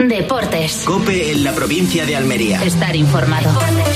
Deportes. COPE en la provincia de Almería. Estar informado.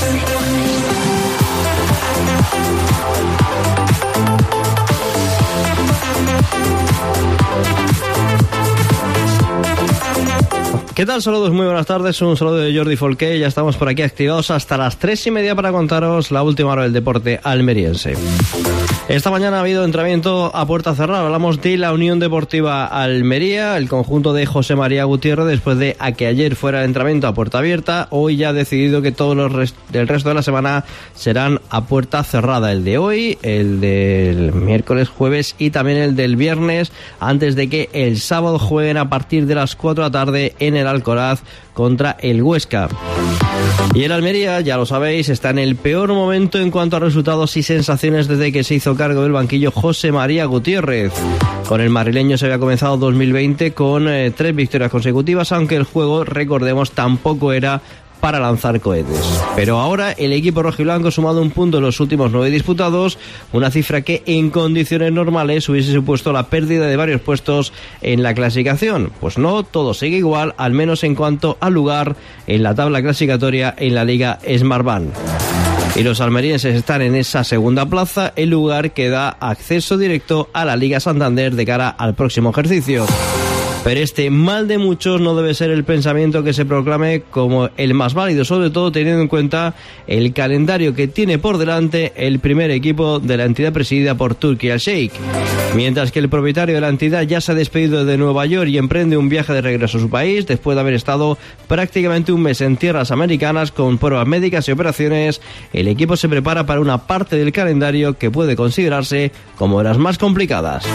¿Qué tal? Saludos, muy buenas tardes, un saludo de Jordi Folqué. Ya estamos por aquí activados hasta las 3:30 para contaros la última hora del deporte almeriense. Esta mañana ha habido entrenamiento a puerta cerrada. Hablamos de la Unión Deportiva Almería, el conjunto de José María Gutiérrez, después de que ayer fuera el entrenamiento a puerta abierta. Hoy ya ha decidido que todos los del resto de la semana serán a puerta cerrada. El de hoy, el del miércoles, jueves y también el del viernes, antes de que el sábado jueguen a partir de las 4 de la tarde en el Alcoraz contra el Huesca. Y el Almería, ya lo sabéis, está en el peor momento en cuanto a resultados y sensaciones desde que se hizo cargo del banquillo José María Gutiérrez. Con el madrileño se había comenzado 2020 con 3 victorias consecutivas, aunque el juego, recordemos, tampoco era para lanzar cohetes. Pero ahora el equipo rojiblanco ha sumado un punto en los últimos 9 disputados, una cifra que en condiciones normales hubiese supuesto la pérdida de varios puestos en la clasificación. Pues no, todo sigue igual, al menos en cuanto al lugar en la tabla clasificatoria en la Liga Smartbank. Y los almerienses están en esa segunda plaza, el lugar que da acceso directo a la Liga Santander de cara al próximo ejercicio. Pero este mal de muchos no debe ser el pensamiento que se proclame como el más válido, sobre todo teniendo en cuenta el calendario que tiene por delante el primer equipo de la entidad presidida por Turki Al-Sheikh. Mientras que el propietario de la entidad ya se ha despedido de Nueva York y emprende un viaje de regreso a su país después de haber estado prácticamente un mes en tierras americanas con pruebas médicas y operaciones, el equipo se prepara para una parte del calendario que puede considerarse como de las más complicadas.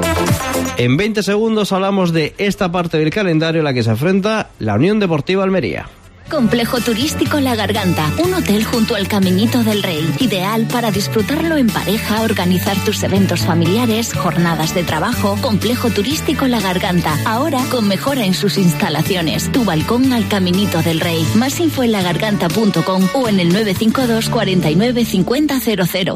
En 20 segundos hablamos de esta parte del calendario en la que se enfrenta la Unión Deportiva Almería. Complejo Turístico La Garganta, un hotel junto al Caminito del Rey, ideal para disfrutarlo en pareja, organizar tus eventos familiares, jornadas de trabajo. Complejo Turístico La Garganta, ahora con mejora en sus instalaciones. Tu balcón al Caminito del Rey. Más info en lagarganta.com o en el 952 49 50 00.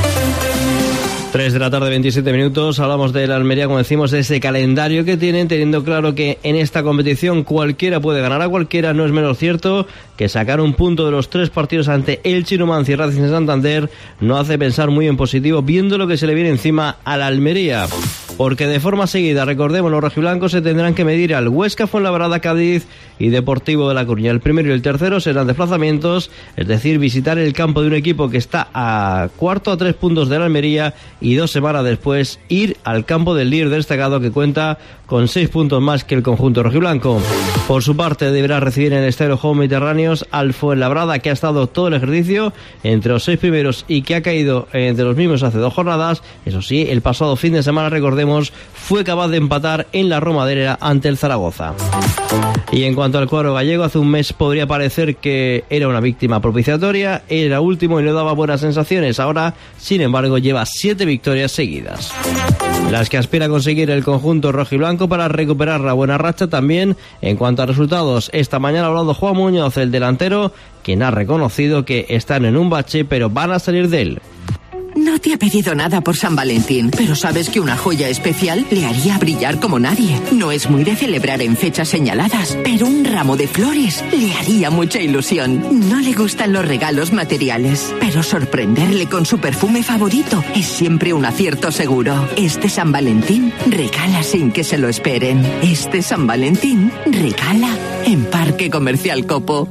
3 de la tarde, 27 minutos. Hablamos de la Almería, como decimos, de ese calendario que tienen, teniendo claro que en esta competición cualquiera puede ganar a cualquiera. No es menos cierto que sacar un punto de los 3 partidos ante Elche, Numancia y Racing de Santander no hace pensar muy en positivo, viendo lo que se le viene encima a la Almería. Porque de forma seguida, recordemos, los rojiblancos se tendrán que medir al Huesca, Fuenlabrada, Cádiz y Deportivo de La Coruña. El primero y el tercero serán desplazamientos, es decir, visitar el campo de un equipo que está a 3 puntos de la Almería, y 2 semanas después ir al campo del líder destacado, que cuenta con 6 puntos más que el conjunto rojiblanco. Por su parte, deberá recibir en el Estadio Juegos Mediterráneos al Fuenlabrada, que ha estado todo el ejercicio entre los 6 primeros y que ha caído entre los mismos hace 2 jornadas. Eso sí, el pasado fin de semana, recordemos, fue capaz de empatar en la Romadera ante el Zaragoza. Y en cuanto al cuadro gallego, hace un mes podría parecer que era una víctima propiciatoria, era último y no daba buenas sensaciones. Ahora, sin embargo, lleva 7 victorias seguidas, las que aspira a conseguir el conjunto rojiblanco para recuperar la buena racha. También en cuanto a resultados, esta mañana ha hablado Juan Muñoz, el delantero, quien ha reconocido que están en un bache, pero van a salir de él. No te he pedido nada por San Valentín, pero sabes que una joya especial le haría brillar como nadie. No es muy de celebrar en fechas señaladas, pero un ramo de flores le haría mucha ilusión. No le gustan los regalos materiales, pero sorprenderle con su perfume favorito es siempre un acierto seguro. Este San Valentín regala sin que se lo esperen. Este San Valentín regala en Parque Comercial Copo.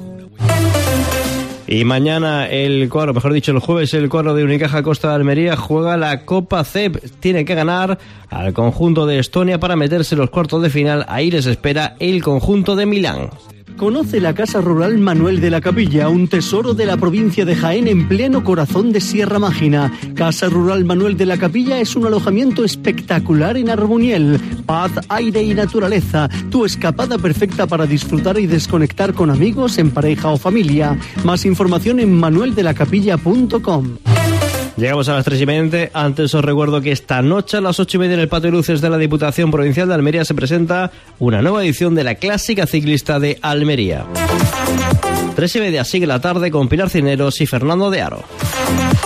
Y mañana el jueves, el cuadro de Unicaja Costa de Almería juega la Copa CEP. Tiene que ganar al conjunto de Estonia para meterse en los cuartos de final. Ahí les espera el conjunto de Milán. Conoce la Casa Rural Manuel de la Capilla, un tesoro de la provincia de Jaén en pleno corazón de Sierra Mágina. Casa Rural Manuel de la Capilla es un alojamiento espectacular en Arbuniel. Paz, aire y naturaleza. Tu escapada perfecta para disfrutar y desconectar con amigos, en pareja o familia. Más información en manueldelacapilla.com. Llegamos a las 3:20. Antes os recuerdo que esta noche a las 8:30 en el Patio de Luces de la Diputación Provincial de Almería se presenta una nueva edición de la Clásica Ciclista de Almería. 3:30 sigue la tarde con Pilar Cineros y Fernando de Aro.